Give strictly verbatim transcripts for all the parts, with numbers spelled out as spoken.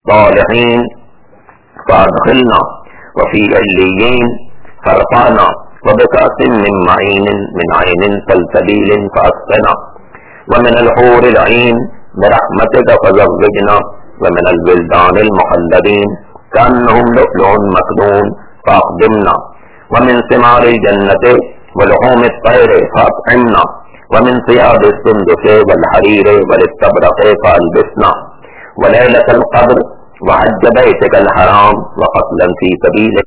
صالحين فأدخلنا وفي عليين فرفعنا وبكأس من معين من عين سلسبيل فأسقنا ومن الحور العين برحمتك فزوجنا ومن الولدان المخلدين كأنهم لؤلؤ مكنون فأخدمنا ومن ثمار الجنة ولحوم الطير فأطعمنا ومن ثياب السندس والحرير والاستبرق فألبسنا وليلة القدر وحج بيتك الحرام وقتلا في سبيلك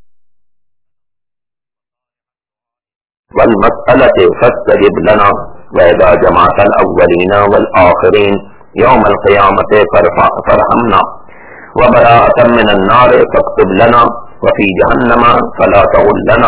والمسألة فاستجب لنا وإذا جمعت الأولين والآخرين يوم القيامة فارحمنا وبراءة من النار فاكتب لنا وفي جهنم فلا تغلنا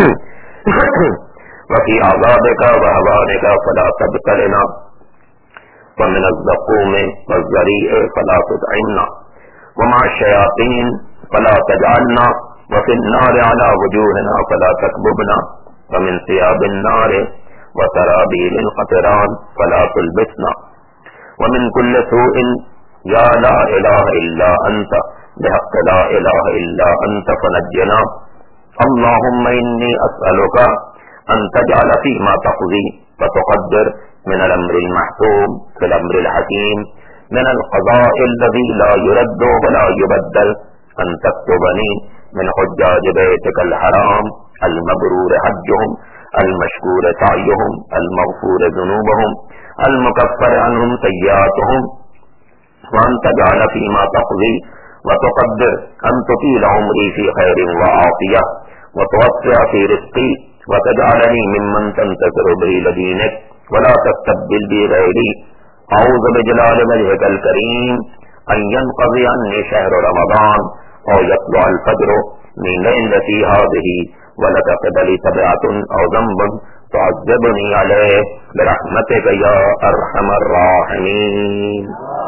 وفي عذابك وهوانك فلا تبتلنا ومن الزقوم والزريع فلا تطعمنا ومع الشياطين فلا تجعلنا وفي النار على وجوهنا فلا تكببنا ومن ثياب النار وسرابيل القطران فلا تلبسنا ومن كل سوء يا لا إله إلا أنت بحق لا إله إلا أنت فنجنا اللهم إني أسألك أن تجعل فيما تقضي وتقدر من الأمر المحتوم في الأمر الحكيم من القضاء الذي لا يرد ولا يبدل أن تكتبني من حجاج بيتك الحرام المبرور حجهم المشكور سعيهم المغفور ذنوبهم المكفر عنهم سيئاتهم وأن تجعل فيما تقضي وتقدر أن تطيل عمري في خير وعافية وتوسع في رزقي وتجعلني ممن تنتصر به لدينك ولا تستبدل بي غيري أعوذ بجلال وجهك الكريم أن ينقضي عني شهر رمضان أو يطلع الفجر من ليلتي هذه ولك قبلي تبعة أو ذنب تعذبني عليه برحمتك يا أرحم الراحمين.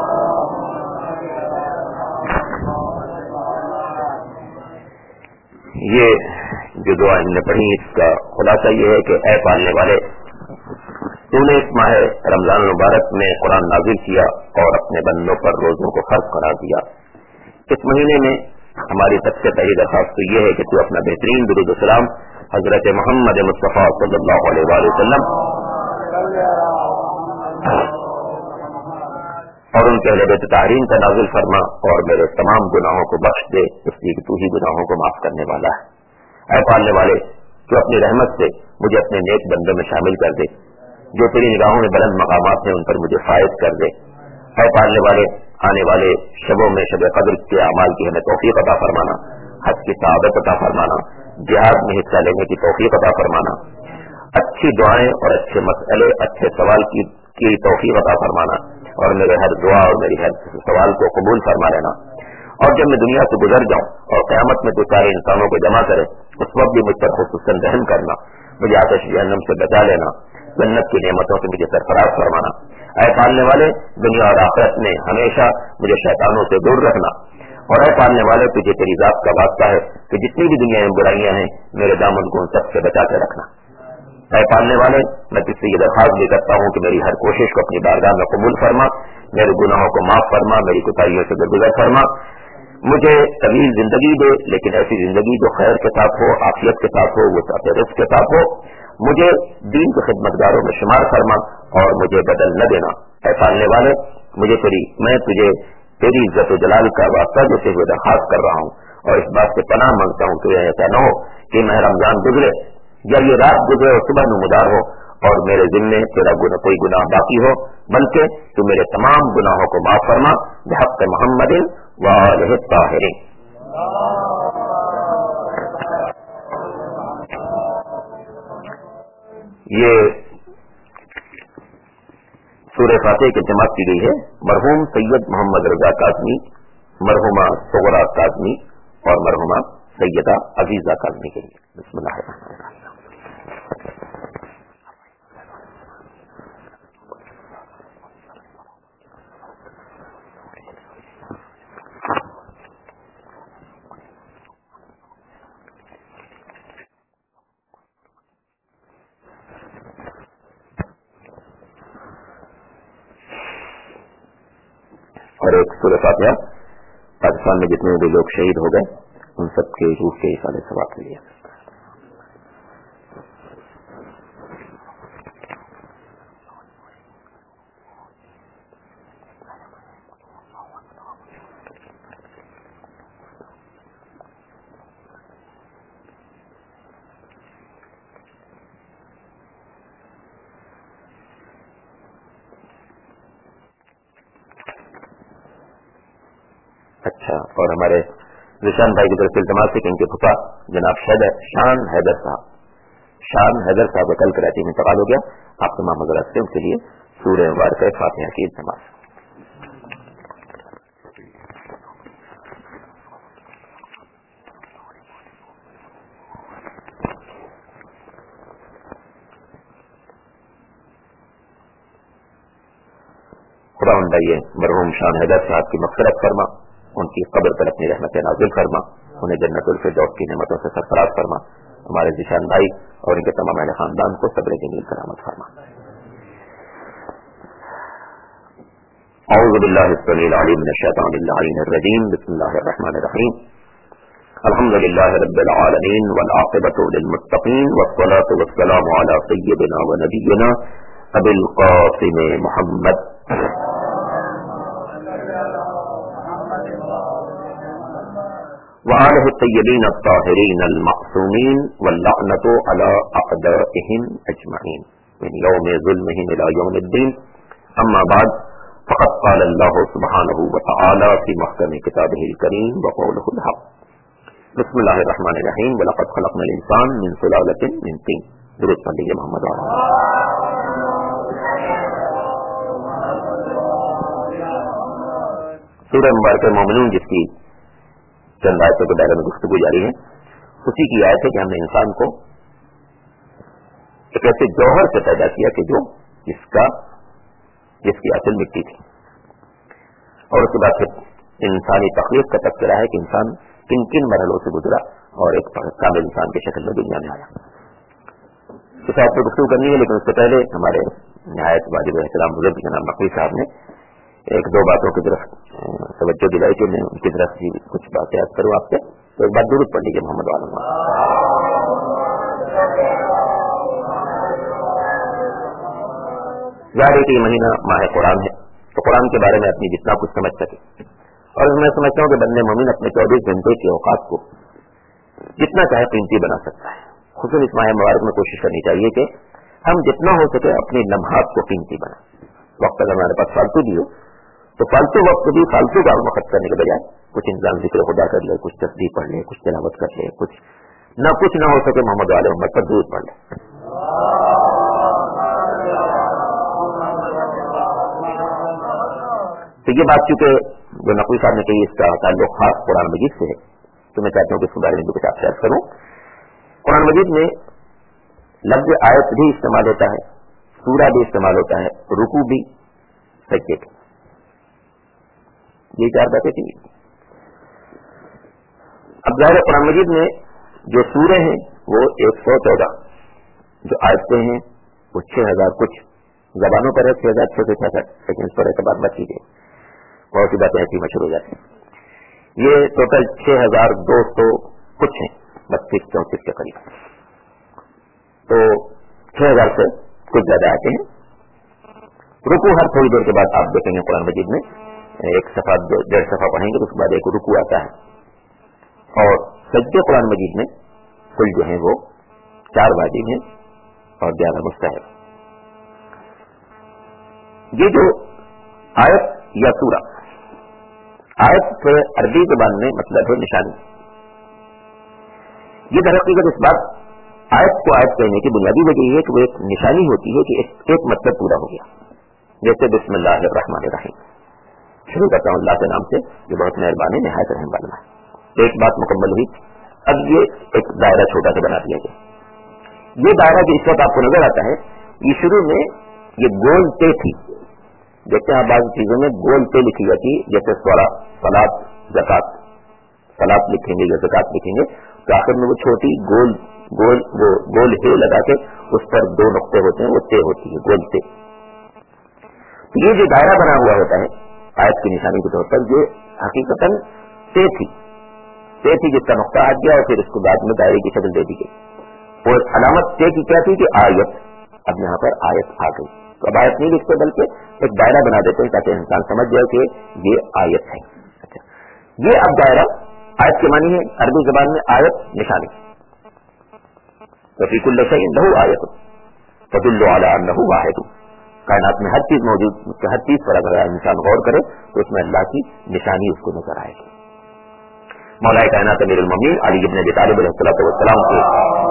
یہ جو دعا ہم نے پڑھی اس کا خلاصہ یہ ہے کہ اے پالنے والے، تو نے اس ماہ رمضان المبارک میں قرآن نازل کیا اور اپنے بندوں پر روزوں کو فرض قرار دیا. اس مہینے میں ہماری سب سے پہلی درخواست تو یہ ہے کہ تو اپنا بہترین درود السلام حضرت محمد مصطفیٰ صلی اللہ علیہ وآلہ وسلم اور ان کے اہل بیت طاہرین کا نازل فرما اور میرے تمام گناہوں کو بخش دے، اس لیے کہ تو ہی گناہوں کو معاف کرنے والا ہے. اے پالنے والے، تو اپنی رحمت سے مجھے اپنے نیک بندوں میں شامل کر دے، جو تیری نگاہوں میں بلند مقامات ہیں ان پر مجھے فائز کر دے. اے پالنے والے، آنے والے شبوں میں شب قدر کے اعمال کی ہمیں توفیق عطا فرمانا، حج کی سعادت عطا فرمانا، جہاد میں حصہ لینے کی توفیق عطا فرمانا، اچھی دعائیں اور اچھے مسئلے اچھے سوال کی کی توفیق عطا فرمانا، اور میرے ہر دعا اور میری ہر سوال کو قبول فرما لینا. اور جب میں دنیا سے گزر جاؤں اور قیامت میں تو سارے انسانوں کو جمع کرے، اس وقت بھی مجھ پر خصوصاً رحم کرنا، مجھے آتش جہنم سے بچا لینا، جنت کی نعمتوں سے مجھے سرفراز فرمانا. اے پالنے والے، دنیا اور آخرت میں ہمیشہ مجھے شیطانوں سے دور رکھنا. اور اے پالنے والے، تجھے تیری ذات کا واسطہ ہے کہ جتنی بھی دنیا میں برائیاں ہیں میرے دامن کو ان سب سے بچا کے رکھنا. اے پالنے والے، میں تجھ سے یہ درخواست بھی کرتا ہوں کہ میری ہر کوشش کو اپنی بارگاہ میں قبول فرما، میرے گناہوں کو معاف فرما، میری کوتاہیوں سے درگزر فرما، مجھے طویل زندگی دے، لیکن ایسی زندگی جو خیر کے ساتھ ہو، عافیت کے ساتھ ہو، وسعت رزق کے ساتھ ہو. مجھے دین کے خدمتگاروں میں شمار فرما اور مجھے بدل نہ دینا. اے پالنے والے، مجھے تیری میں تجھے تیری عزت و جلال کا واسطہ دیتے ہوئے درخواست کر رہا ہوں اور اس بات سے پناہ مانگتا ہوں کہ ایسا نہ ہو کہ ماہ رمضان گزرے یا یہ رات گزرے اور صبح نمودار ہو اور میرے ذمے تیرا گناہ کوئی گناہ باقی ہو، بلکہ تو میرے تمام گناہوں کو معاف فرما بحق محمد وآلہ الطاہرین. یہ سورہ فاتحہ کی جماعت کی گئی ہے مرحوم سید محمد رضا کاظمی، مرحومہ صغرا کاظمی اور مرحومہ سیدہ عزیزہ کاظمی کے لیے. بسم اللہ الرحمن الرحیم. اور ایک سورہ فاتحہ پاکستان میں جتنے بھی لوگ شہید ہو گئے ان سب کے روح کے ایصال ثواب کے لیے. اچھا، اور ہمارے ذیشان بھائی کی طرف سے التماس ہے کہ ان کے پھپھا جناب شان حیدر صاحب شان حیدر صاحب کا کل کراچی میں انتقال ہو گیا. آپ تمام حضرات سے ان کے لیے سورہ مبارکہ فاتحہ کی التماس. خدا بھائی مرحوم شان حیدر صاحب کی مغفرت فرما، ان کی قبر پر اپنی رحمت نازل فرما، انہیں جنت الفردوس کی نعمتوں سے سرفراز فرما. ہمارے ذیشان بھائی اور ان کے تمام اہل خاندان کو صبر جمیل کرامت فرما. اعوذ باللہ السمیع العلیم من الشیطان اللعین الرجیم. بسم اللہ الرحمن الرحیم. الحمد للہ رب العالمین والعاقبۃ للمتقین والصلاۃ والسلام علی سیدنا و نبینا ابی القاسم محمد وآلہ الطیبین الطاہرین المعصومین واللعنۃ علی اعدائہم اجمعین من یوم ظلمہم الی یوم الدین. اما بعد فقد قال اللہ سبحانہ وتعالی فی محکم کتابہ الکریم وقولہ الحق. بسم اللہ الرحمن الرحیم. ولقد خلقنا الانسان من سلالۃ من طین. درود پڑھ لیجیے محمد وعلیہ. سورہ مبارکہ مومنون جس کی چند آیتوں کے دائرے میں گفتگو جاری ہے، اسی کی آیت ہے کہ ہم نے انسان کو ایک ایسے جوہر سے پیدا کیا کہ جو جس کا جس کی اصل مٹی تھی، اور اس کے بعد پھر انسانی تخلیق کا تذکرہ ہے کہ انسان کن کن مرحلوں سے گزرا اور ایک کامل انسان کی شکل میں دنیا میں آیا. اس آیت پہ گفتگو کرنی ہے، لیکن اس سے پہلے ہمارے نہایت واجب احترام بزرگ جناب نقوی صاحب نے ایک دو باتوں کی طرف توجہ دلائی کہ میں ان کی طرف بھی کچھ باتیں یاد کروں آپ سے. تو ایک بات درود پڑھ لیجیے محمد عالم. ظاہر ہے کہ یہ مہینہ ماہ قرآن ہے، تو قرآن کے بارے میں اپنی جتنا کچھ سمجھ سکے، اور میں سمجھتا ہوں کہ بندے مومن اپنے چوبیس گھنٹے کے اوقات کو جتنا چاہے قیمتی بنا سکتا ہے. خصوصاً اس ماہ مبارک میں کوشش کرنی چاہیے کہ ہم جتنا ہو سکے اپنے لمحات کو قیمتی بنائیں. وقت اگر ہمارے پاس فالتو بھی ہو تو فالتو وقت بھی فالتو کا وقت کرنے کے بجائے کچھ انسان ذکر خدا کر لے، کچھ تصدیق پڑھ لے، کچھ تلاوت کر لے، کچھ نہ کچھ نہ ہو سکے محمد علیہ محمد پر درود پڑھ لے. تو یہ بات چونکہ جو نقوی صاحب نے کہی اس کا تعلق خاص قرآن مجید سے ہے، تو میں چاہتا ہوں کہ اس کے بارے میں بھی کچھ آپ شیئر کروں. قرآن مجید میں لفظ آیت بھی استعمال ہوتا ہے، سورہ بھی استعمال ہوتا ہے، رکوع بھی، سجدے بھی. یہ چار باتیں تھیں. اب ظاہر قرآن مجید میں جو سورے ہیں وہ ایک سو چودہ، جو آیتیں ہیں وہ چھ ہزار کچھ زبانوں پر ہے، چھ ہزار چھ سو چھیاسٹھ، لیکن اس پر اعتبار مت کیجیے، بہت سی باتیں ایسی مشہور ہو جاتی ہیں. یہ ٹوٹل چھ ہزار دو سو کچھ ہیں، بتیس چونتیس کے قریب. تو چھ ہزار سے کچھ زیادہ آتے ہیں. رکوع ہر تھوڑی دیر کے بعد آپ دیکھیں گے قرآن مجید میں ایک صفحہ ڈیڑھ صفحہ پڑھیں گے تو اس کے بعد ایک رکوع آتا ہے. اور سجدے قرآن مجید میں کل جو ہیں وہ چار واجب ہیں اور گیارہ مستحب. یہ جو آیت یا سورہ، آیت سے عربی زبان میں مطلب ہے نشانی. یہ در حقیقت اس بات آیت کو آیت کہنے کی بنیادی وجہ یہ ہے کہ وہ ایک نشانی ہوتی ہے کہ ایک, ایک مطلب پورا ہو گیا. جیسے بسم اللہ الرحمن الرحیم، شروع کرتا ہوں اللہ کے نام سے جو بہت مہربان ہے نہایت رحم والا ہے. ایک بات مکمل ہوئی. اب یہ ایک دائرہ چھوٹا سا بنا دیا گیا. یہ دائرہ جو اس وقت آپ کو نظر آتا ہے، یہ شروع میں یہ گول تے تھی. دیکھتے ہیں بعض چیزوں میں گول تے لکھی جاتی ہے، جیسے سورہ، صلاۃ، زکات. صلاۃ لکھیں گے یا زکات لکھیں گے تو آخر میں وہ چھوٹی گول گول وہ گول ہے لگا کے اس پر دو نقطے ہوتے ہیں، وہ تے ہوتی ہے، گول تے. یہ جو دائرہ بنا ہوا ہوتا ہے آیت کی نشانی کے طور پر، یہ حقیقتاً تے تھی تے تھی جس کا نقطہ ہٹ گیا اور پھر اس کو بعد میں دائرے کی شکل دے دی گئی اور علامت تے کی کیا تھی کہ آیت. اب یہاں پر آیت آ گئی تو اب آیت نہیں لکھتے بلکہ ایک دائرہ بنا دیتے ہیں تاکہ انسان سمجھ جائے کہ یہ آیت ہے. اچھا یہ اب دائرہ آیت کے معنی ہے عربی زبان میں آیت نشانی. وفی کل شیء لہ آیت تدل علی انہ واحد. کائنات میں ہر چیز موجود ہر چیز پر اگر انسان غور کرے تو اس میں اللہ کی نشانی اس کو نظر آئے گی. مولا کائنات امیر المومنین علی بن ابی طالب علیہ الصلوۃ والسلام کے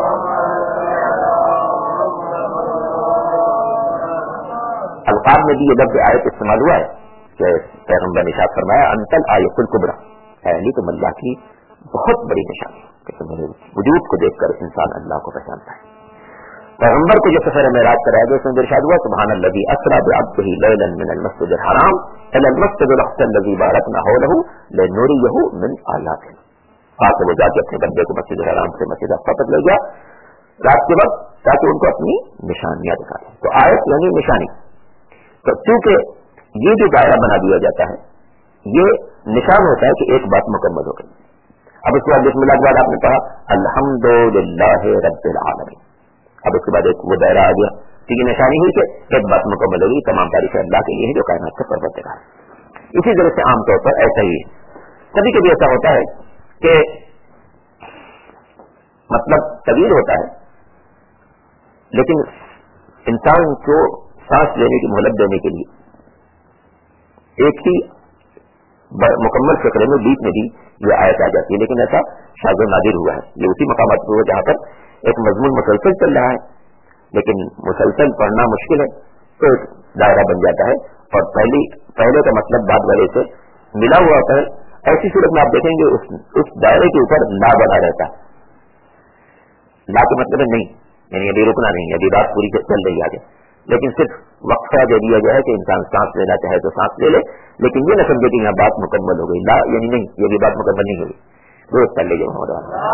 الفاظ میں بھی یہ لفظ آیت استعمال ہوا ہے کہ پیغمبر نے ارشاد فرمایا انتل آیت الکبریٰ، اے علی تم اللہ کی بہت بڑی نشانی کہ تمہارے وجود کو دیکھ کر انسان اللہ کو پہچانتا ہے. پیغمبر کو جو سفر معراج کرایا گیا اس میں ارشاد ہوا سبحان الذی اسری بعبدہ لیلا من المسجد الحرام الی المسجد الاقصی الذی بارکنا حولہ لنریہ من آیاتنا. پاک وہ جا کے اپنے بندے کو مسجد الحرام سے مسجد اقصی تک لے گیا رات کے وقت تاکہ ان کو اپنی نشانیاں دکھا دیں. تو آیت یعنی نشانی. تو چونکہ یہ جو دائرہ بنا دیا جاتا ہے یہ نشان ہوتا ہے کہ ایک بات مکمل ہو گئی. اب اس کے بعد بسم اللہ کے بعد آپ نے کہا الحمدللہ رب العالمین. اب اس کے بعد ایک وہ دائرہ آ گیا کہ یہ نشانی ہوئی کہ ایک بات مکمل ہوگی تمام تعریف اللہ کے لیے ہے جو کائنات کا پروردگار ہے. اسی طرح سے عام طور پر ایسا ہی ہے. کبھی کبھی ایسا ہوتا ہے کہ مطلب طویل ہوتا ہے لیکن انسان کو سانس لینے کی مہلت دینے کے لیے ایک ہی مکمل فکرے میں بیچ میں بھی یہ آیت آ جاتی ہے. لیکن ایسا شاذ و نادر ہوا ہے. یہ اسی مقامات پر ہوا جہاں پر ایک مضمون مسلسل چل رہا ہے لیکن مسلسل پڑھنا مشکل ہے تو ایک دائرہ بن جاتا ہے اور پہلی پہلے کا مطلب بعد والے سے ملا ہوا ہوتا ہے. ایسی صورت میں آپ دیکھیں گے اس, اس دائرے کے اوپر لا بنا رہتا ہے. لا کے مطلب نہیں یعنی ابھی رکنا نہیں، ابھی بات پوری چل رہی آگے، لیکن صرف وقفہ دے دیا گیا ہے کہ انسان سانس لینا چاہے تو سانس لے لے، لیکن یہ نہ سمجھے کہ یہاں بات مکمل ہو گئی. لا یعنی نہیں، یہ بھی بات مکمل نہیں ہوگی. درست کر لیجیے محمد.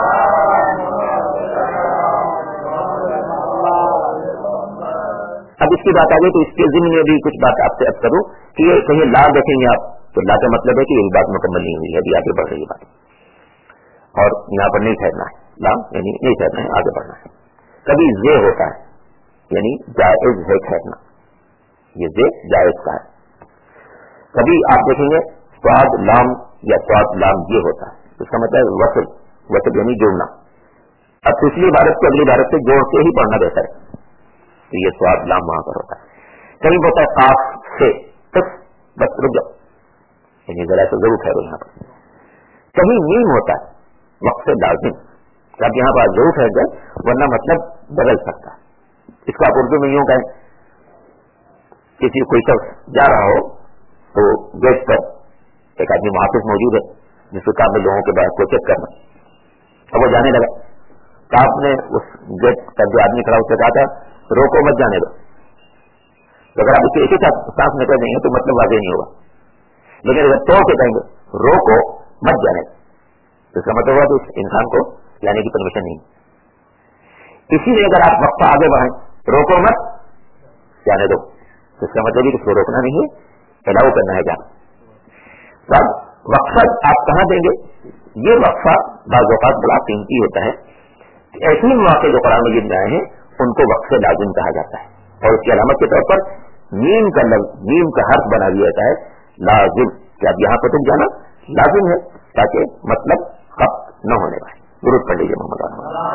اب اس کی بات آگے تو اس کے ضمن میں بھی کچھ بات آپ سے اب کروں کہ یہ کہیں لا دیکھیں گے آپ تو لا کا مطلب ہے کہ یہ بات مکمل نہیں ہوئی ہے، ابھی آگے بڑھ رہی ہے بات اور یہاں پر نہیں ٹھہرنا ہے. لا یعنی نہیں ٹھہرنا ہے، آگے بڑھنا ہے. کبھی زے ہوتا ہے یعنی جائز ہے ٹھہرنا، یہ زے جائز کا ہے. کبھی آپ دیکھیں گے سواد لام یا سواد لام یہ ہوتا ہے، اس کا مطلب وصل وصل یعنی جوڑنا. اب پچھلی عبارت کو اگلی عبارت سے جوڑ کے ہی پڑھنا بہتر ہے تو یہ سواد لام وہاں پر ہوتا ہے. کبھی ہوتا ہے قاف سے بس بس رک جاؤ یعنی ذرا سے ضرور ٹھہرو یہاں پر. کہیں نیم ہوتا ہے وقت سے لازم، اب یہاں پر ضرور ٹھہر جائے ورنہ مطلب بدل سکتا ہے. اس کو آپ اردو میں یوں کہیں کسی کوئی شخص جا رہا ہو تو گیٹ پر ایک آدمی محافظ موجود ہے جس کو کام میں لوگوں کے بعد کو چیک کرنا. اب وہ جانے لگا تو آپ نے اس گیٹ پر جو آدمی کھڑا اس سے کہا تھا روکو مت جانے دو. تو اگر آپ اسے ایک ہی ساتھ سانس میں کر دیں گے تو مطلب واضح نہیں ہوگا. لیکن اگر توڑ کے کہیں گے روکو مت جانے دو تو اس کا مطلب ہوا کہ اس انسان کو جانے کی پرمیشن نہیں. اسی لیے اگر آپ وقفہ آگے بڑھیں روکو مت جانے دو تو اس کا مطلب کہ اس کو روکنا نہیں ہے، الاؤ کرنا ہے جانا. اب وقفہ آپ کہاں دیں گے؟ یہ وقفہ بعض اوقات بڑا قیمتی ہوتا ہے. ایسے مواقع جو قرآن مجید میں آئے ہیں ان کو وقف لازم کہا جاتا ہے اور اس کی علامت کے طور پر نیم کا لفظ نیم کا حرف بنا دیا جاتا ہے لازم کہ اب یہاں پر تم جانا لازم ہے تاکہ مطلب خط نہ ہونے پائے. درود پڑھ لیجیے محمد.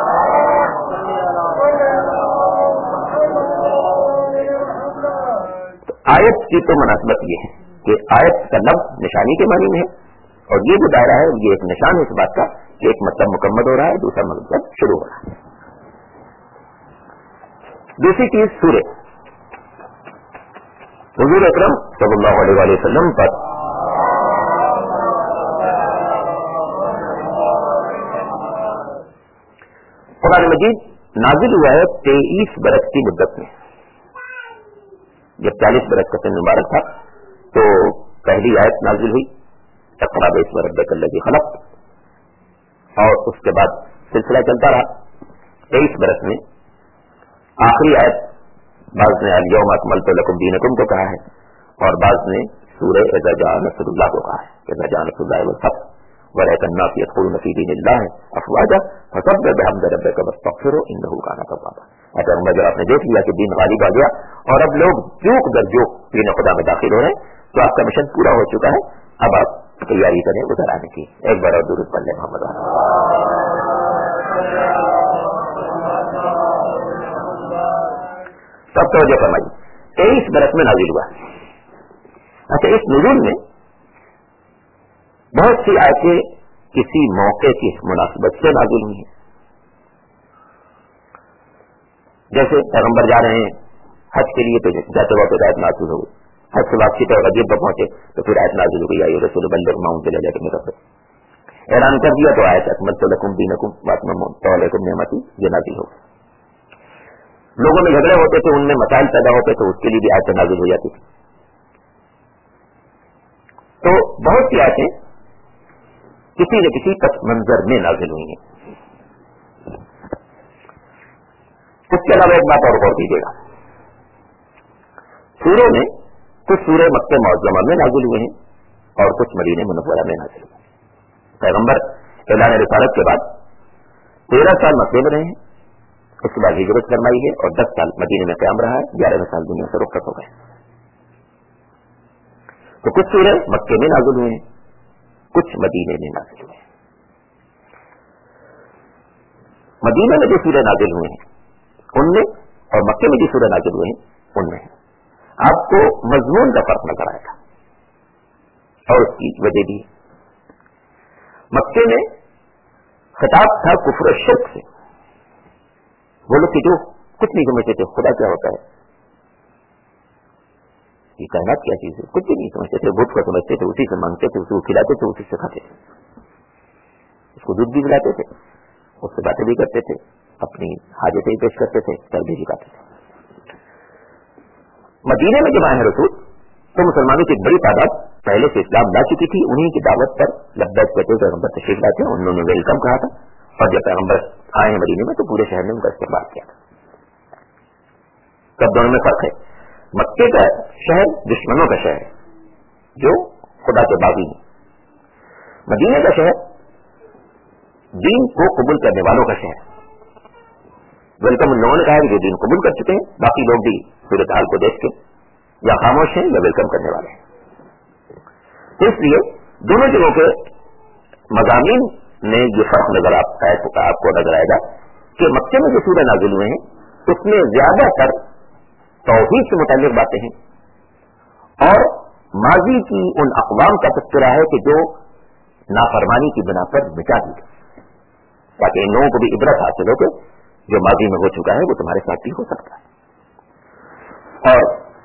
تو آیت کی تو مناسبت یہ ہے کہ آیت کا لفظ نشانی کے معنی میں ہے اور یہ جو دائرہ ہے یہ ایک نشان ہے اس بات کا کہ ایک مطلب مکمل ہو رہا ہے دوسرا مطلب شروع ہو رہا ہے. دوسری چیز سورہ حضور اکرم صلی اللہ علیہ وسلم پر قرآن مجید نازل ہوا ہے تیئیس برس کی مدت میں. جب چالیس برس کا سن مبارک تھا تو پہلی آیت نازل ہوئی اقرأ باسم ربک الذی خلق اور اس کے بعد سلسلہ چلتا رہا. تیئیس برس میں آخری آیت بعض نے الیوم اکملت لکم دینکم کو کہا ہے اور بعض نے سورہ اذا جاء نصر اللہ کو کہا ہے اذا جاء نصر اللہ والفتح ورأيت الناس يدخلون في دين الله أفواجا فسبح بحمد ربك واستغفره إنه كان توابا. اگر جب آپ نے دیکھ لیا کہ دین غالب آ گیا اور اب لوگ جوک در جوک دین خدا میں داخل ہو رہے ہیں تو آپ کا مشن پورا ہو چکا ہے. اب آپ تیاری کریں ادھر آنے کی. ایک بار اور درود پڑھ لیں محمد. سب توجہ فرمائیے. تیئیس برس میں نازل ہوا. اچھا اس نزول میں بہت سی آیتیں کسی موقع کی مناسبت سے نازل ہوئی ہیں. جیسے پیغمبر جا رہے ہیں حج کے لیے تو جاتے وقت آیت نازل ہو گئی. حج سے واپسی پہ عجیب پر پہنچے تو پھر آیت نازل ہو گئی آئی رسول بلغ ما انزل الیک من ربک. اعلان کر دیا تو آیت اکملت لکم دینکم واتممت علیکم نعمتی یہ نازل ہو گئی. لوگوں میں جھگڑے ہوتے تھے, ان میں مسائل پیدا ہوتے تو اس کے لیے بھی آیت نازل ہو جاتی تھی. تو بہت سی آیتیں کسی نہ کسی پس منظر میں نازل ہوئی ہیں. اس کے علاوہ ایک بات اور غور کیجیے گا, سورے میں کچھ سورے مکہ معظمہ میں نازل ہوئے ہیں اور کچھ مدینہ منورہ میں نازل ہوئے. پیغمبر اعلان رسالت کے بعد تیرہ سال مکے میں رہے ہیں, اس کے بعد ہجرت فرمائی ہے اور دس سال مدینہ میں قیام رہا ہے, گیارہویں سال دنیا سے رخصت ہو گئے. تو کچھ سورے مکے میں نازل ہوئے ہیں, کچھ مدینے میں نازل ہوئے ہیں. مدینہ میں جو سورے نازل ہوئے ہیں ان میں اور مکے میں جو سورے نازل ہوئے ہیں ان میں آپ کو مضمون کا فرق نظر آئے گا اور اس کی وجہ بھی. مکے میں خطاب تھا کفر و شرک سے. وہ لوگ کہ جو کچھ نہیں سمجھتے تھے خدا کیا ہوتا ہے, یہ کائنات کیا چیز ہے, کچھ بھی نہیں سمجھتے تھے. بت کو سمجھتے تھے, اسی سے مانگتے تھے, اسی کو کھلاتے تھے, اسی سے کھاتے تھے, اس کو دودھ بھی پلاتے تھے, اس سے باتیں بھی کرتے تھے, اپنی حاجتیں پیش کرتے تھے, سر بھی جھکاتے تھے. مدینے میں جب آئے رسول تو مسلمانوں کی ایک بڑی تعداد پہلے سے اسلام لا چکی تھی. انہیں کی دعوت پر لبیک کہتے ہوئے پیغمبر تشریف لاتے ہیں, انہوں نے ویلکم کہا تھا. اور جب پیغمبر آئے ہیں مدینے میں تو پورے شہر نے ان کا استقبال کیا تھا. تب دونوں میں فرق ہے. مکے کا شہر دشمنوں کا شہر ہے جو خدا کے باغی ہیں. مدینے کا شہر دین کو قبول کرنے والوں کا شہر. ویلکم ان لوگوں نے کہا کہ جو دین قبول کر چکے ہیں, باقی لوگ بھی صورت حال کو دیکھ کے یا خاموش ہیں یا ویلکم کرنے والے ہیں. اس لیے دونوں جگہوں کے مضامین میں یہ فرق نظر آپ کو نظر آئے گا کہ مکے میں جو سورہ نازل ہوئے ہیں اس میں زیادہ تر توحید سے متعلق باتیں ہیں اور ماضی کی ان اقوام کا تذکرہ ہے کہ جو نافرمانی کی بنا پر مٹا دی گئی, تاکہ ان لوگوں کو بھی عبرت حاصل ہو کہ جو ماضی میں ہو چکا ہے وہ تمہارے ساتھ بھی ہو سکتا ہے. اور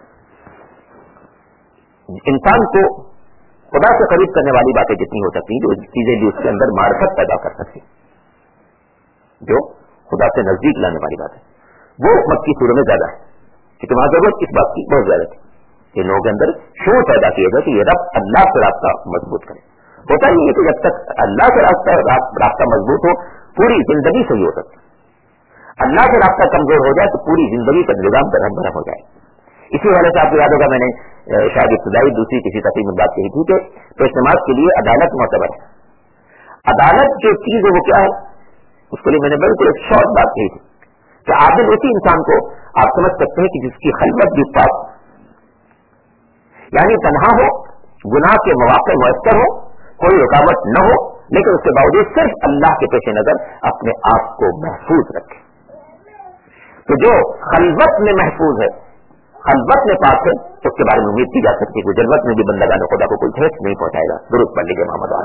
انسان کو خدا سے قریب کرنے والی باتیں جتنی ہو سکتی ہیں, جو چیزیں بھی اس کے اندر معرفت پیدا کر سکتی, جو خدا سے نزدیک لانے والی بات ہے, وہ مکی سوروں میں زیادہ ہے. کیونکہ وہاں ضرورت اس بات کی بہت زیادہ تھی کہ لوگوں کے اندر شور پیدا کیا جائے کہ یہ رب اللہ سے رابطہ مضبوط کرے. ہوتا نہیں ہے کہ جب تک اللہ سے رابطہ رابطہ مضبوط ہو پوری زندگی صحیح ہو سکتی. اللہ سے رابطہ کمزور ہو جائے تو پوری زندگی کا نظام برہم برہم ہو جائے. اسی وجہ سے آپ کو یاد ہوگا میں نے شاید ابتدائی دوسری کسی تقریب میں بات کہی تھی کہ پیش نماز کے لیے عدالت معتبر ہے. عدالت جو چیز ہے وہ کیا ہے, اس کے لیے میں نے بالکل ایک شارٹ بات کہی تھی کہ عادل اسی انسان کو آپ سمجھ سکتے ہیں کہ جس کی خلوت بھی پاک, یعنی تنہا ہو, گناہ کے مواقع میسر ہو, کوئی رکاوٹ نہ ہو, لیکن اس کے باوجود صرف اللہ کے پیش نظر اپنے آپ کو محفوظ رکھے. تو جو خلوت میں محفوظ ہے, خلوت میں پاک ہے, اس کے بارے میں امید کی جا سکتی ہے کہ جلوت میں بھی بندگان خدا کو کوئی ٹھیس نہیں پہنچائے گا. درود پڑھ لیجیے محمد.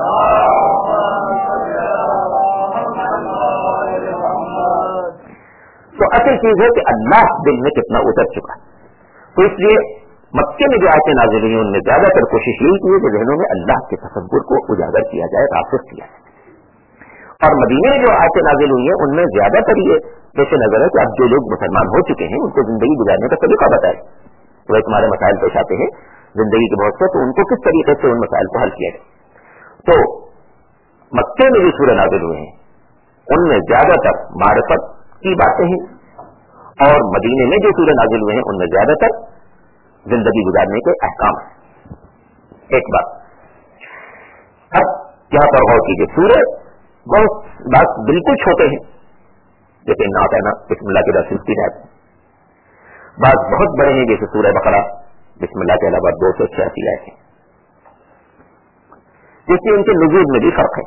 تو اصل چیز ہے کہ اللہ دل میں کتنا اتر چکا ہے. تو اس لیے مکے میں جو آیتیں نازل ہوئی ان میں زیادہ تر کوشش یہی کی ہے کہ ذہنوں میں اللہ کے تصور کو اجاگر کیا جائے, راسخ کیا جائے. اور مدینے میں جو آیتیں نازل ہوئی ہیں ان میں زیادہ تر یہ پیش نظر ہے کہ اب جو لوگ مسلمان ہو چکے ہیں ان کو زندگی گزارنے کا طریقہ بتائے. وہ تمہارے مسائل پیش آتے ہیں زندگی کے بہت سے, تو ان کو کس طریقے سے ان مسائل کو حل کیا جائے. تو مکے میں جو سورہ نازل ہوئے ہیں ان میں زیادہ تر معرفت کی باتیں ہیں اور مدینے میں جو سورہ نازل ہوئے ہیں ان میں زیادہ تر زندگی گزارنے کے احکام ہیں. ایک بات. اب यहाँ पर गौर कीजिए, सूरे बहुत बात बिल्कुल छोटे हैं, जैसे नातना बिस्मिल्लाह के सिक्सटी आयत, बात बहुत बड़े हैं जैसे सूरह बकरा बिस्मिल्लाह के अलावा दो सौ छियासी आयत है, जिससे उनके नुज़ूल में भी फर्क है।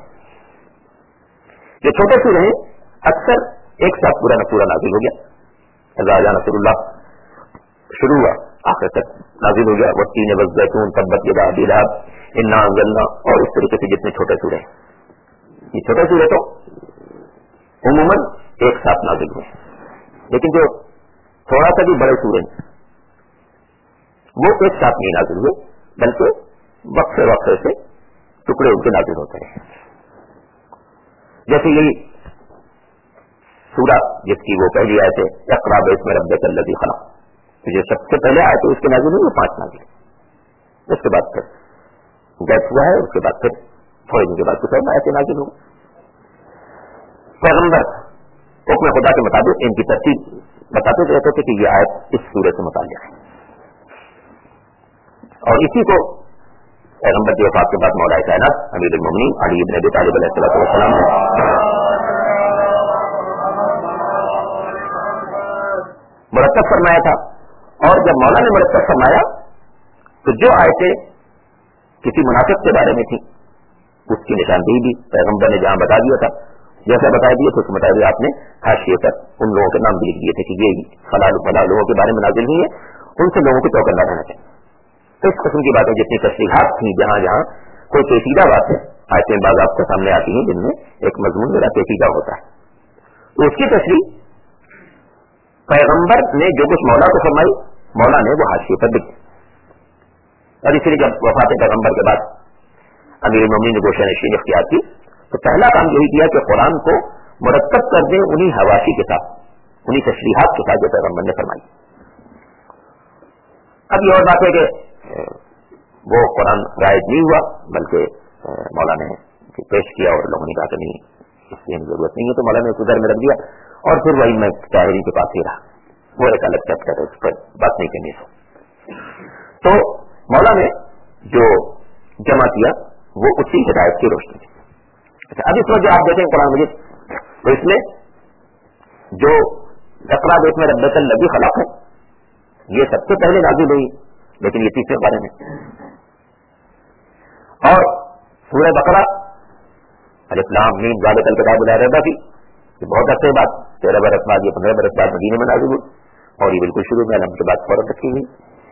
जो छोटे सूरे हैं अक्सर एक साथ पूरा न पूरा नाजिल हो गया, अज़ा नसरुल्लाह शुरू हुआ आखिर तक नाजिल हो गया, वत्तीन वज़्ज़ैतून तब्बत यदा अबी लहब इन्ना अंज़लना, और इस तरीके से जितने छोटे सूरे हैं, ये छोटे सूरे तो उम्मन एक साथ नाजिल हुए, लेकिन जो थोड़ा सा भी बड़े सूरे वो एक साथ नहीं नाजिल हुए, बल्कि वक्फे वक्फे से टुकड़े उनके नाजिल होते रहे। जैसे यही सूरा जिसकी वो पहली आयत है इक़रा बिस्मि रब्बिकल लज़ी खलक़, तो जो सबसे पहले आए तो उसके नाजिल हुए पांच नाजिल, उसके बाद फिर गैस हुआ है, उसके बाद फिर थोड़े दिन के बाद कुछ और आयतें नाजिल हुई। पैगंबर हुक्म खुदा के मुताबिक इनकी तरतीब बताते रहते थे कि ये आयत इस सूरत से मुताल्लिक़ है, और इसी को पैगंबर की वफात के बाद मौलाए कायनात अमीरुल मोमिनीन अली इब्न अबी तालिब अलैहिस्सलाम ने मुरतब फरमाया था। और जब मौला ने मुरतब फरमाया तो जो आयतें किसी मुनाफिक के बारे में थी उसकी निशानदेही भी पैगंबर ने जहां बता दिया था, जैसा बता दिए थे उसके मुताबिक आपने हाशिए पर उन लोगों के नाम भी लिख दिए थे कि ये फलाल फलाल लोगों के बारे में नाजिल हुई है, उनसे लोगों को चौकन्ना रहना चाहिए। तो इस किस्म की बातें जितनी तशरीहात थी, जहां जहां कोई पेचीदा बात है, आयतें बाज़ आपके सामने आती हैं जिनमें एक मजमून मेरा पेचीदा होता है, तो उसकी तशरीह पैगंबर ने जो कुछ मौला को फरमाई, मौला ने वो हाशिए पर लिख, और इसलिए जब वफात पैगंबर के बाद अमीर मोमिनीन ने गोशानशीन इख्तियार की तो पहला काम यही किया कि कुरान को मुरतब कर दें उन्हीं हवाशी के साथ, उन्हीं तशरीहात के साथ जो पैगंबर ने फरमाई। अब ये और बात है कि वो कुरान राइज नहीं हुआ, बल्कि मौला ने पेश किया और लोगों ने कहा कि नहीं इसकी जरूरत नहीं है, तो मौला ने उधर में रख दिया, और फिर वही मैं ताहिरी के पास ही रहा, वो एक अलग चैप्टर है, उस पर बात नहीं करनी है। तो मौला ने जो जमा किया वो उसी हिदायत की रोशनी थी। अच्छा, अब इसमें जो आप देखें कुरान मजीद, तो इसमें जो इक़रा बिस्मि रब्बिकल लज़ी खलक़ है ये सबसे पहले नाज़िल हुई, लेकिन ये तीसरे बारे में, और सूरह बकरा अलिफ लाम मीम ज़ालिकल किताबु ला रैब फीह ये बहुत अच्छे बात तेरह बरस बाद, ये पंद्रह बरस बाद मदीने में नाज़िल हुई, और ये बिल्कुल शुरू में अलम के बाद फौरन रखी हुई।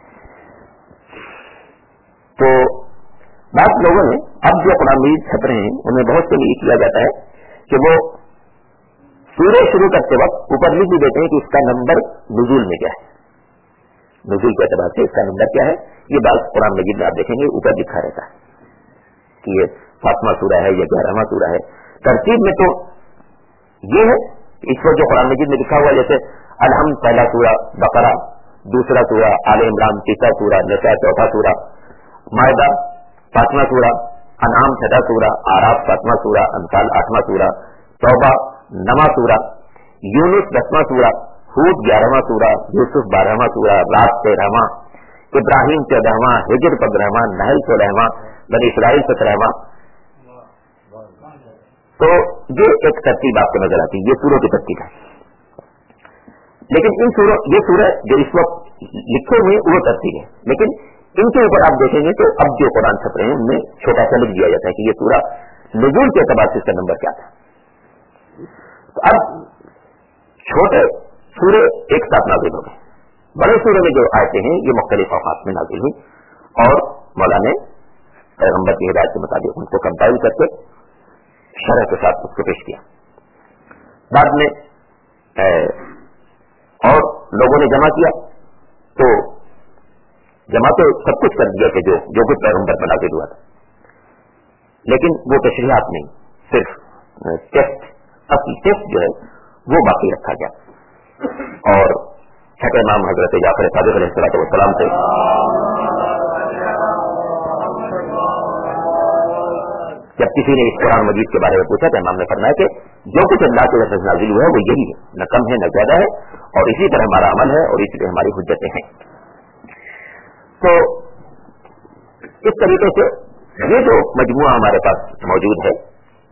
तो बात लोगों ने अब जो कुरान मजीद छप रहे हैं उनमें बहुत से ये किया जाता है कि वो सूरह शुरू करते वक्त ऊपर लिख भी देते हैं कि इसका नंबर नुज़ूल में क्या है, नुज़ूल के एतबार से इसका नंबर क्या है। ये बात कुरान मजीद में आप देखेंगे ऊपर लिखा रहता है कि ये फातिमा सूरा है या ग्यारहवां सूरा है। तरतीब में तो ये है इस वक्त जो कुरान मजीद में लिखा हुआ, जैसे अलहम्द पहला सूरा, बकरा दूसरा सूरा, आले इमरान तीसरा सूरा, निसा चौथा सूरा, मायदा पांचवा सूरा, अनाम छठा सूरा, आराफ सातवां सूरा, अंफाल आठवां सूरा, तौबा नवा सूरा, यूनुस दसवां सूरा, हूद ग्यारहवां सूरा, यूसुफ बारहवां सूरा, रात तेरहवां, इब्राहिम चौदहवां, हिजर पंद्रहवां, नहल सोलहवां, बनी इस्राइल सत्रहवां। तो ये एक तरतीब आपको नजर आती है, ये सूरों की तरतीब है। लेकिन इन सूरों ये सूरह जो इस वक्त लिखे हुए वो तरतीब है, लेकिन इनके ऊपर आप देखेंगे तो अब जो कुरान छप रहे हैं उनमें छोटा सा लिख दिया जाता है कि ये सूरा नुज़ूल के एतबार से इसका नंबर क्या था। तो अब छोटे सूरे एक साथ नाज़िल हो गए, बड़े सूरे में जो आयतें हैं ये मुख्तलिफ औक़ात में नाज़िल हुई, और मौला ने पैगंबर की हिदायत के मुताबिक उनको कंपाइल करके शरह के साथ उसको पेश किया। बाद में ए, और लोगों ने जमा किया, तो जमा तो सब कुछ कर दिया कि जो जो कुछ पैगंबर पर नाज़िल हुआ था, लेकिन वो तशरीहात नहीं, सिर्फ टेस्ट, असली टेस्ट जो है वो बाकी रखा गया। और छठे इमाम हजरत जाफर सादिक अलैहिस्सलाम से जब किसी ने इस कुरान मजीद के बारे में पूछा तो इमाम ने फरमाया कि जो कुछ अल्लाह की तरफ से नाज़िल हुआ है वो यही है, न कम है न ज्यादा है, और इसी तरह हमारा अमल है और इसी तरह हमारी हुज्जतें हैं। तो इस तरीके से یہ جو مجموعہ ہمارے پاس موجود ہے،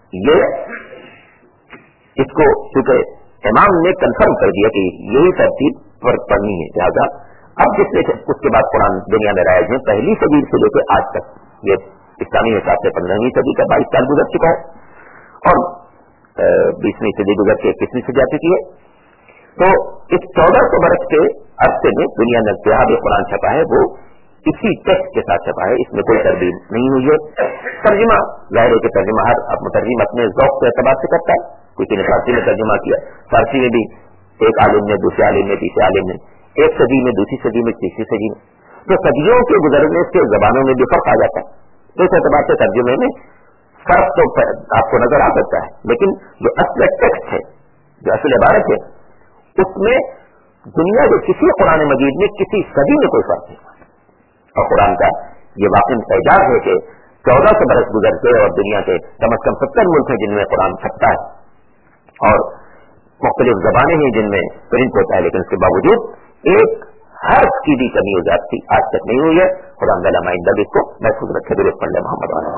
یہ اس کو چونکہ امام نے کنفرم کر دیا کہ یہی ترتیب پر پڑھنی ہے، لہٰذا اب جس نے اس کے بعد قرآن دنیا میں رائج ہے، پہلی صدی سے لے کے آج تک، یہ اسلامی حساب سے پندرہویں صدی کا بائیس سال گزر چکا ہے اور بیسویں صدی گزر کے اکیسویں سے جا چکی ہے، تو اس چودہ سو برس کے عرصے میں دنیا میں جہاں بھی قرآن چھپا ہے وہ اسی ٹیکسٹ کے ساتھ چھپا ہے، اس میں کوئی ترمیم نہیں ہوئی ہے۔ ترجمہ ظاہر ہے کہ ترجمہ ہر مترجم اپنے ذوق کے اعتبار سے کرتا ہے، کسی نے فارسی میں ترجمہ کیا، فارسی میں بھی ایک عالم نے، دوسرے عالم نے، تیسرے عالم نے، ایک صدی میں، دوسری صدی میں، تیسری صدی میں، تو صدیوں کے گزرنے سے زبانوں میں بھی فرق آ جاتا ہے، تو اس اعتبار سے ترجمے میں فرق تو آپ کو نظر آ سکتا ہے، لیکن جو اصل ٹیکسٹ ہے، جو اصل عبارت ہے، اس میں دنیا کے کسی قرآن مجید میں کسی صدی میں کوئی فرق نہیں، اور قرآن کا یہ واقعی اعجاز ہے کہ چودہ سو برس گزر کے اور دنیا کے کم از کم ستر ملک ہیں جن میں قرآن چھپتا ہے اور مختلف زبانیں ہیں جن میں پرنٹ ہوتا ہے، لیکن اس کے باوجود ایک حرف کی بھی کمی ہو جاتی آج تک نہیں ہوئی ہے۔ خدا تعالیٰ آئندہ بھی اس کو محفوظ رکھے، درود پڑھ لیں محمد علیہ۔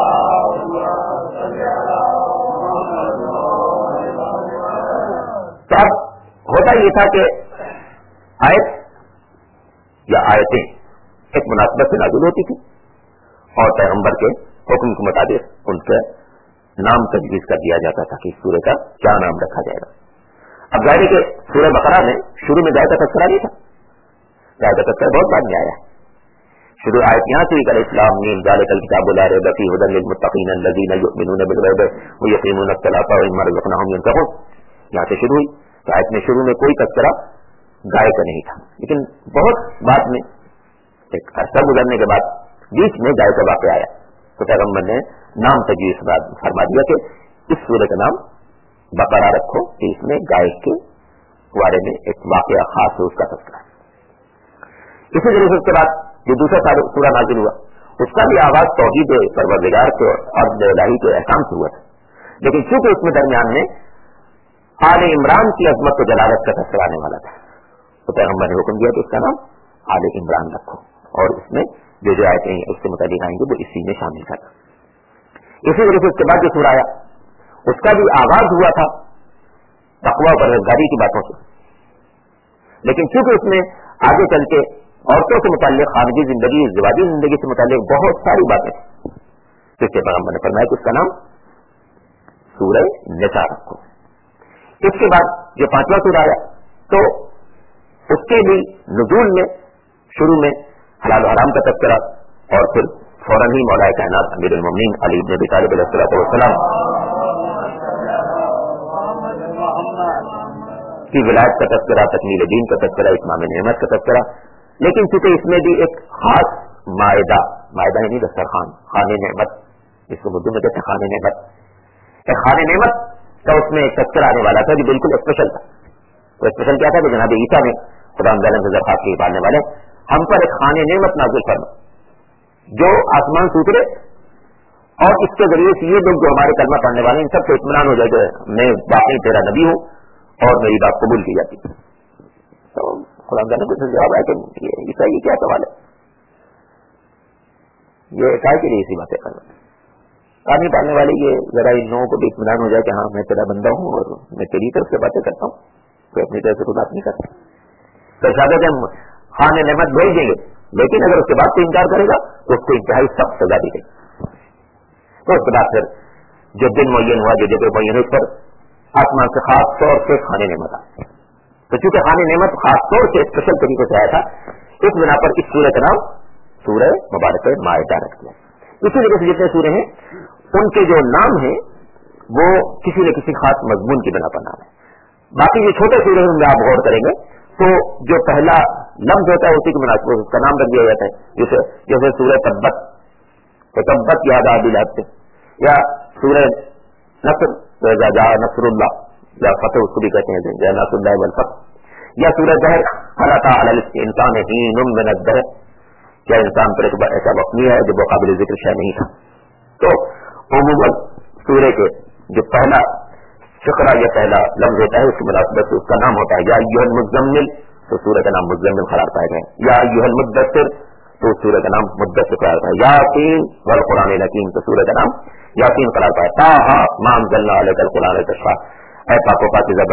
تو اب ہوتا یہ تھا کہ آیت یا آیتیں ایک مناسبت سے نازل ہوتی تھی اور پیغمبر کے حکم کے مطابق ان کا نام تجویز کر دیا جاتا تھا کہ اس سورہ کا کیا نام رکھا جائے گا۔ اب ظاہر ہے کہ سورہ بقرہ میں شروع میں گائے کا تذکرہ نہیں تھا، گائے کا تذکرہ بہت بعد میں آیا ہے۔ شروع آیت یہاں سے کل اسلام نیم ذالک الکتاب لا ریب فیہ ھدی للمتقین الذین یؤمنون بالغیب ویقیمون الصلاۃ ومما رزقناہم ینفقون، یہاں سے شروع ہوئی۔ تو آیت میں شروع میں کوئی تذکرہ گائے کا نہیں تھا، لیکن بہت بعد میں ایک عرصہ گزرنے کے بعد بیچ میں گائے کا واقعہ آیا تو پیغمبر نے نام تجویز فرما دیا کہ اس سورہ کا نام بقرہ رکھو کہ اس میں گائے کے بارے میں ایک واقعہ خاص ہے، اس کا تذکرہ ہے۔ اسی طرح سے اس کے بعد جو دوسرا سورہ نازل ہوا اس کا بھی آغاز توحید پروردگار کے اور الہی کے احکام سے ہوا تھا، لیکن چونکہ اس میں درمیان میں آل عمران کی عظمت و جلالت کا تذکرہ آنے والا تھا تو پیغمبر نے حکم دیا کہ اس کا نام آل عمران رکھو اور اس میں جو جو آیتیں اس سے متعلق آئیں گے وہ اسی میں شامل کرنا۔ اسی طرح سے اس کے بعد جو سورہ آیا اس کا بھی آغاز ہوا تھا تقویٰ و پرہیزگاری کی باتوں سے، لیکن چونکہ اس میں آگے چل کے عورتوں سے متعلق خارجی زندگی، ازدواجی زندگی سے متعلق بہت ساری باتیں تو اس کے پیغمبر نے فرمایا کہ اس کا نام سورہ نساء رکھو۔ اس کے بعد جو پانچواں سورہ آیا تو اس کے بھی نزول میں شروع میں حلال و حرام کا تذکرہ اور پھر فوراً ہی مولا کائنات امیر المومنین علی بن ابی طالب علیہ السلام کی ولایت کا تذکرہ، تکمیل دین کا تذکرہ، اتمام نعمت کا تذکرہ، لیکن چونکہ اس میں بھی ایک خاص معاہدہ، معاہدہ یعنی دسترخوان، خان نعمت، اس کو اردو میں کہتے ہیں خان نعمت، ایک خان نعمت کا اس میں ایک تذکرہ آنے والا تھا جو بالکل اسپیشل تھا۔ تو اسپیشل کیا تھا کہ جناب عیسیٰ نے خدا تعالیٰ سے درخواست کی پالنے والے ہم پر ایک خان نعمت نازل کرنا جو آسمان سے اترے اور اس کے ذریعے سے یہ لوگ جو ہمارے کلمہ پڑھنے والے ان سب کو اطمینان ہو جائے کہ میں باقی تیرا نبی ہوں اور میری بات قبول کی جاتی۔ تو خدا تعالیٰ کو جواب آیا کہ یہ عیسیٰ یہ کیا سوال ہے، یہ کائے کے لیے اسی باتیں کرنا کہانی پالنے والے، یہ ذرا ان لوگوں کو بھی اطمینان ہو جائے کہ ہاں میں تیرا بندہ ہوں اور میں تیری طرف سے باتیں کرتا ہوں، کوئی اپنی طرف سے کوئی بات نہیں کرتا۔ تو شاید ہم خان نعمت بھیج دیں گے لیکن اگر اس کے بعد سے انکار کرے گا تو اس کو انتہائی سخت سزا دی گئی۔ تو اس کے بعد پھر جو دن معین ہوا، جو جگہ معین اس پر آسمان سے خاص طور سے خان نعمت آئے، تو چونکہ خان نعمت خاص طور سے اسپیشل طریقے سے آیا تھا اس بنا پر اس سورہ کا نام سورہ مبارک مائدہ رکھ دیا۔ اسی طریقے سے جتنے سورے ہیں ان کے جو نام ہیں وہ کسی نہ کسی خاص مضمون کی بنا پر نام ہے۔ باقی جو چھوٹے سورے ہیں ان میں آپ غور کریں گے تو جو پہلا لفظ ہوتا ہے اسی کے مناسب اس کا نام رکھ دیا جاتا ہے، جیسے جیسے سورہ تبت، تو تبت یاد آ دلات سے، یا سورہ نصر جا نصر اللہ یا فتح اس کو بھی کہتے ہیں جا نصر اللہ والفتح، یا سورہ دہر ہل اتی علی الانسان حین من الدہر، کیا انسان پر ایک ایسا وقت نہیں ہے جو وہ قابل ذکر شے نہیں تھا۔ تو عموماً سورہ کے جو پہلا فقرہ یا پہلا لفظ ہوتا ہے اس کی مناسبت سے اس کا نام ہوتا ہے یا ایھا المزمل، تو سورہ کا نام مزمل قرار پایا گیا، یا ایھا المدثر تو سورہ کا نام مدثر قرار پایا. یاسین والقرآن الحکیم تو سورہ کا نام یاسین قرار پایا. طٰہٰ ما انزلنا علیک القرآن لتشقیٰ. اے پاک و پاکیزہ